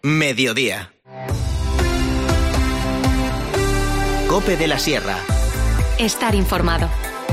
Mediodía. COPE de la Sierra. Estar informado.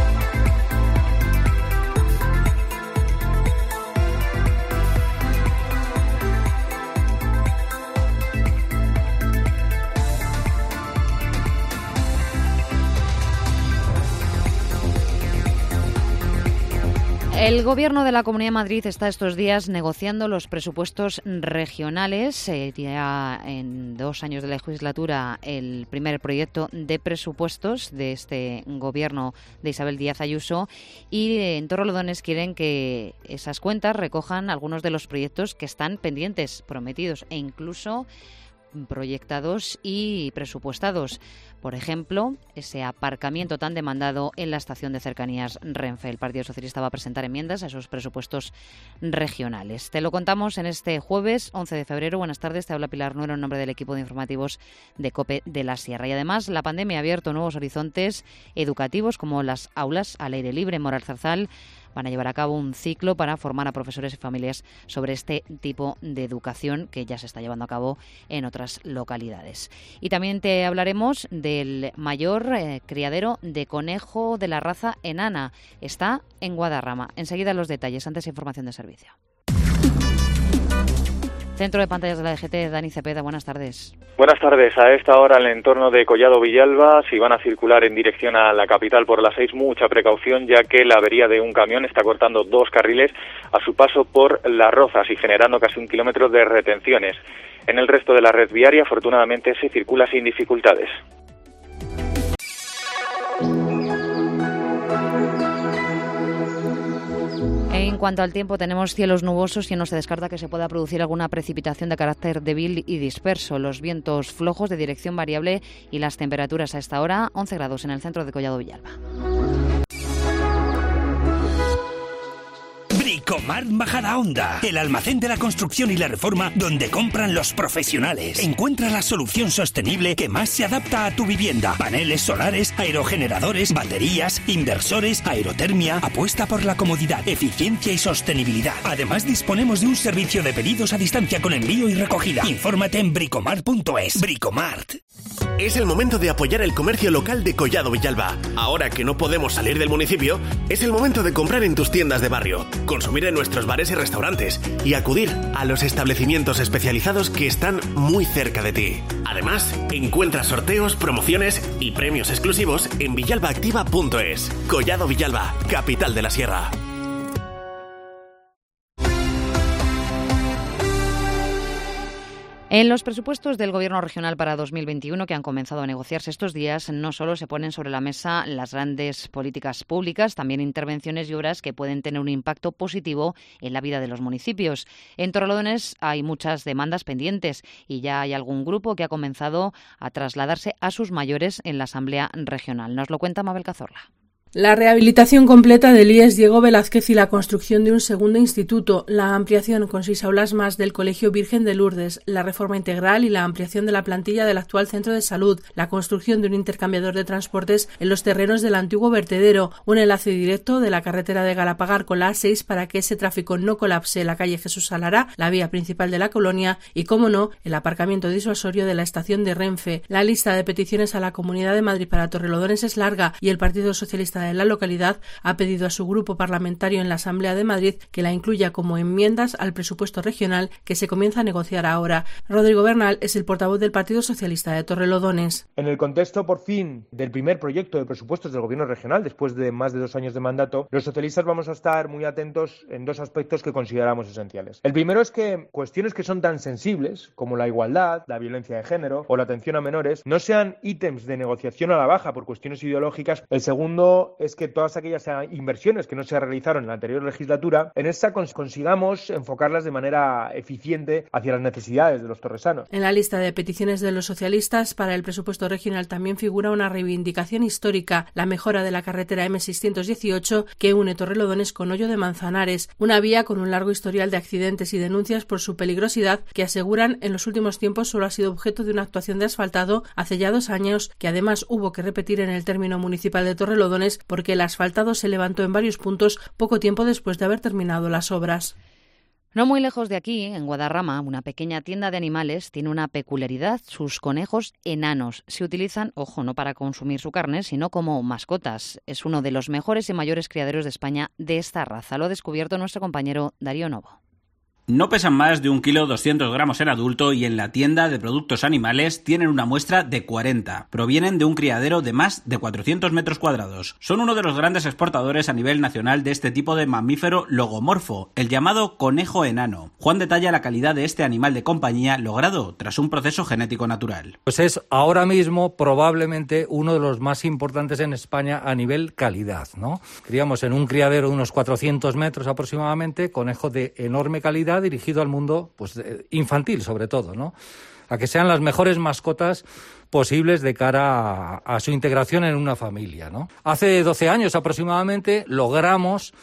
El Gobierno de la Comunidad de Madrid está estos días negociando los presupuestos regionales. Ya en 2 años de legislatura, el primer proyecto de presupuestos de este Gobierno de Isabel Díaz Ayuso. Y en Torrelodones quieren que esas cuentas recojan algunos de los proyectos que están pendientes, prometidos e incluso proyectados y presupuestados. Por ejemplo, ese aparcamiento tan demandado en la estación de cercanías Renfe. El Partido Socialista va a presentar enmiendas a esos presupuestos regionales. Te lo contamos en este jueves 11 de febrero. Buenas tardes, te habla Pilar Nuero en nombre del equipo de informativos de COPE de la Sierra. Y además, la pandemia ha abierto nuevos horizontes educativos, como las aulas al aire libre en Moral Zarzal. Van a llevar a cabo un ciclo para formar a profesores y familias sobre este tipo de educación que ya se está llevando a cabo en otras localidades. Y también te hablaremos del mayor criadero de conejo de la raza enana. Está en Guadarrama. Enseguida los detalles, antes información de servicio. Centro de pantallas de la DGT, Dani Cepeda, buenas tardes. Buenas tardes. A esta hora, en el entorno de Collado Villalba, si van a circular en dirección a la capital por la 6, mucha precaución, ya que la avería de un camión está cortando 2 carriles a su paso por Las Rozas y generando casi 1 kilómetro de retenciones. En el resto de la red viaria, afortunadamente, se circula sin dificultades. En cuanto al tiempo, tenemos cielos nubosos y no se descarta que se pueda producir alguna precipitación de carácter débil y disperso. Los vientos flojos de dirección variable y las temperaturas a esta hora, 11 grados en el centro de Collado Villalba. Bricomart Majadahonda, el almacén de la construcción y la reforma donde compran los profesionales. Encuentra la solución sostenible que más se adapta a tu vivienda. Paneles solares, aerogeneradores, baterías, inversores, aerotermia. Apuesta por la comodidad, eficiencia y sostenibilidad. Además, disponemos de un servicio de pedidos a distancia con envío y recogida. Infórmate en bricomart.es. Bricomart. Es el momento de apoyar el comercio local de Collado Villalba. Ahora que no podemos salir del municipio, es el momento de comprar en tus tiendas de barrio, consumir en nuestros bares y restaurantes y acudir a los establecimientos especializados que están muy cerca de ti. Además, encuentra sorteos, promociones y premios exclusivos en villalbaactiva.es. Collado Villalba, capital de la Sierra. En los presupuestos del Gobierno regional para 2021, que han comenzado a negociarse estos días, no solo se ponen sobre la mesa las grandes políticas públicas, también intervenciones y obras que pueden tener un impacto positivo en la vida de los municipios. En Torrelodones hay muchas demandas pendientes y ya hay algún grupo que ha comenzado a trasladarse a sus mayores en la Asamblea Regional. Nos lo cuenta Mabel Cazorla. La rehabilitación completa del IES Diego Velázquez y la construcción de un segundo instituto, la ampliación con 6 aulas más del Colegio Virgen de Lourdes, la reforma integral y la ampliación de la plantilla del actual centro de salud, la construcción de un intercambiador de transportes en los terrenos del antiguo vertedero, un enlace directo de la carretera de Galapagar con la A6 para que ese tráfico no colapse la calle Jesús Salara, la vía principal de la colonia y, como no, el aparcamiento disuasorio de la estación de Renfe. La lista de peticiones a la Comunidad de Madrid para Torrelodones es larga y el Partido Socialista de la localidad ha pedido a su grupo parlamentario en la Asamblea de Madrid que la incluya como enmiendas al presupuesto regional que se comienza a negociar ahora. Rodrigo Bernal es el portavoz del Partido Socialista de Torrelodones. En el contexto, por fin, del primer proyecto de presupuestos del Gobierno regional, después de más de 2 años de mandato, los socialistas vamos a estar muy atentos en 2 aspectos que consideramos esenciales. El primero es que cuestiones que son tan sensibles como la igualdad, la violencia de género o la atención a menores no sean ítems de negociación a la baja por cuestiones ideológicas. El segundo es que todas aquellas inversiones que no se realizaron en la anterior legislatura, en esta consigamos enfocarlas de manera eficiente hacia las necesidades de los torresanos. En la lista de peticiones de los socialistas para el presupuesto regional también figura una reivindicación histórica, la mejora de la carretera M618 que une Torrelodones con Hoyo de Manzanares, una vía con un largo historial de accidentes y denuncias por su peligrosidad que aseguran en los últimos tiempos solo ha sido objeto de una actuación de asfaltado hace ya 2 años que además hubo que repetir en el término municipal de Torrelodones porque el asfaltado se levantó en varios puntos poco tiempo después de haber terminado las obras. No muy lejos de aquí, en Guadarrama, una pequeña tienda de animales tiene una peculiaridad: sus conejos enanos se utilizan, ojo, no para consumir su carne, sino como mascotas. Es uno de los mejores y mayores criaderos de España de esta raza. Lo ha descubierto nuestro compañero Darío Novo. No pesan más de 1,2 kg en adulto y en la tienda de productos animales tienen una muestra de 40. Provienen de un criadero de más de 400 metros cuadrados. Son uno de los grandes exportadores a nivel nacional de este tipo de mamífero logomorfo, el llamado conejo enano. Juan detalla la calidad de este animal de compañía logrado tras un proceso genético natural. Pues es ahora mismo probablemente uno de los más importantes en España a nivel calidad, ¿no? Criamos en un criadero de unos 400 metros aproximadamente, conejo de enorme calidad, dirigido al mundo pues infantil sobre todo, ¿no? A que sean las mejores mascotas posibles de cara a su integración en una familia, ¿no? Hace 12 años aproximadamente logramos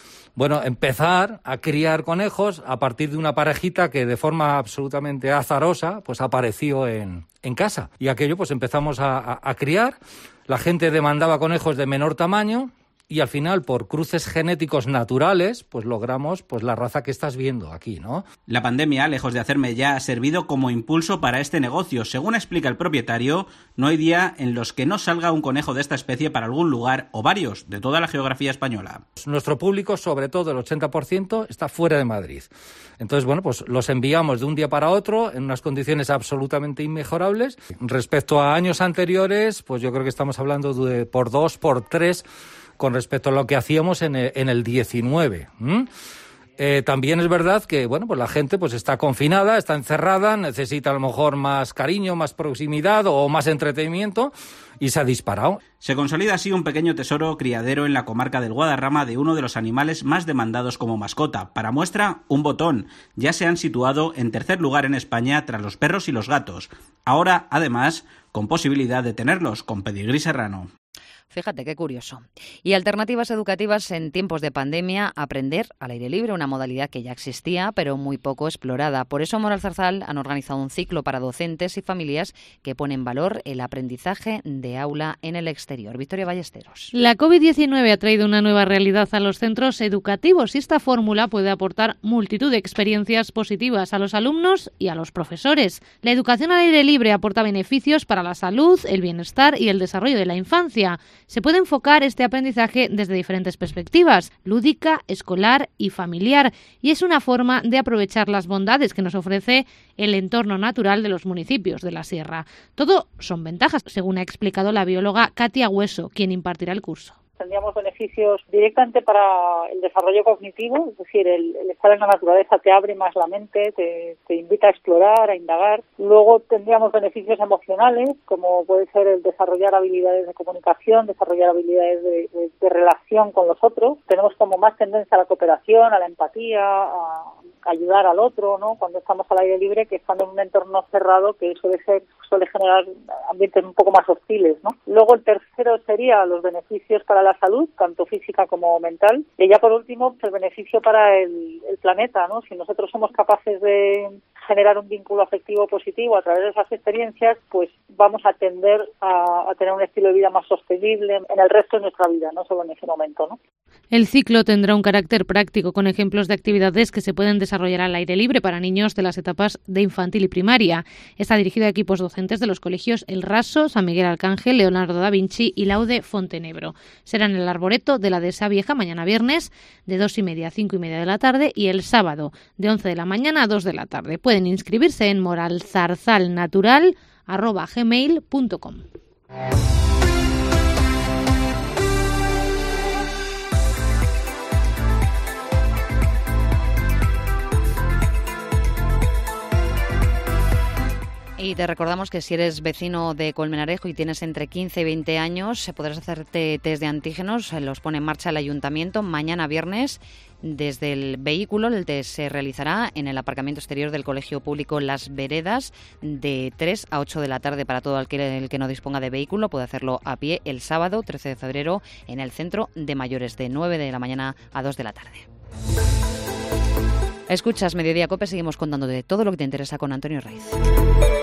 empezar a criar conejos a partir de una parejita que de forma absolutamente azarosa pues apareció en casa. Y aquello pues empezamos a criar. La gente demandaba conejos de menor tamaño. Y al final, por cruces genéticos naturales, pues logramos pues la raza que estás viendo aquí, ¿no? La pandemia, lejos de hacerme ya, ha servido como impulso para este negocio. Según explica el propietario, no hay día en los que no salga un conejo de esta especie para algún lugar o varios de toda la geografía española. Nuestro público, sobre todo el 80%, está fuera de Madrid. Entonces, pues los enviamos de un día para otro en unas condiciones absolutamente inmejorables. Respecto a años anteriores, pues yo creo que estamos hablando de por 2, por 3... con respecto a lo que hacíamos en el 19. También es verdad que pues la gente pues está confinada, está encerrada, necesita a lo mejor más cariño, más proximidad o más entretenimiento y se ha disparado. Se consolida así un pequeño tesoro criadero en la comarca del Guadarrama de uno de los animales más demandados como mascota. Para muestra, un botón. Ya se han situado en tercer lugar en España tras los perros y los gatos. Ahora, además, con posibilidad de tenerlos con pedigrí serrano. Fíjate qué curioso. Y alternativas educativas en tiempos de pandemia: aprender al aire libre, una modalidad que ya existía pero muy poco explorada. Por eso Moral Zarzal han organizado un ciclo para docentes y familias que pone en valor el aprendizaje de aula en el exterior. Victoria Ballesteros. La COVID-19 ha traído una nueva realidad a los centros educativos y esta fórmula puede aportar multitud de experiencias positivas a los alumnos y a los profesores. La educación al aire libre aporta beneficios para la salud, el bienestar y el desarrollo de la infancia. Se puede enfocar este aprendizaje desde diferentes perspectivas: lúdica, escolar y familiar, y es una forma de aprovechar las bondades que nos ofrece el entorno natural de los municipios de la Sierra. Todo son ventajas, según ha explicado la bióloga Katia Hueso, quien impartirá el curso. Tendríamos beneficios directamente para el desarrollo cognitivo, es decir, el estar en la naturaleza te abre más la mente, te invita a explorar, a indagar. Luego tendríamos beneficios emocionales, como puede ser el desarrollar habilidades de comunicación, desarrollar habilidades de relación con los otros. Tenemos como más tendencia a la cooperación, a la empatía, a ayudar al otro, ¿no? Cuando estamos al aire libre, que estando en un entorno cerrado que suele generar ambientes un poco más hostiles, ¿no? Luego el tercero sería los beneficios para la salud, tanto física como mental. Y ya por último, el beneficio para el planeta, ¿no? Si nosotros somos capaces de generar un vínculo afectivo positivo a través de esas experiencias, pues vamos a tender a tener un estilo de vida más sostenible en el resto de nuestra vida, no solo en ese momento, ¿no? El ciclo tendrá un carácter práctico con ejemplos de actividades que se pueden desarrollar al aire libre para niños de las etapas de infantil y primaria. Está dirigido a equipos docentes de los colegios El Raso, San Miguel Arcángel, Leonardo da Vinci y Laude Fontenebro. Será en el Arboreto de la Dehesa Vieja mañana viernes de 2:30 a 5:30 de la tarde y el sábado de 11 de la mañana a 2 de la tarde. Pueden inscribirse en moralzarzalnatural@gmail.com. Y te recordamos que si eres vecino de Colmenarejo y tienes entre 15 y 20 años, podrás hacerte test de antígenos. Los pone en marcha el Ayuntamiento mañana viernes. Desde el vehículo, el test se realizará en el aparcamiento exterior del Colegio Público Las Veredas de 3 a 8 de la tarde. Para todo el que no disponga de vehículo, puede hacerlo a pie el sábado 13 de febrero en el Centro de Mayores de 9 de la mañana a 2 de la tarde. Escuchas Mediodía COPE, seguimos contándote todo lo que te interesa con Antonio Raiz.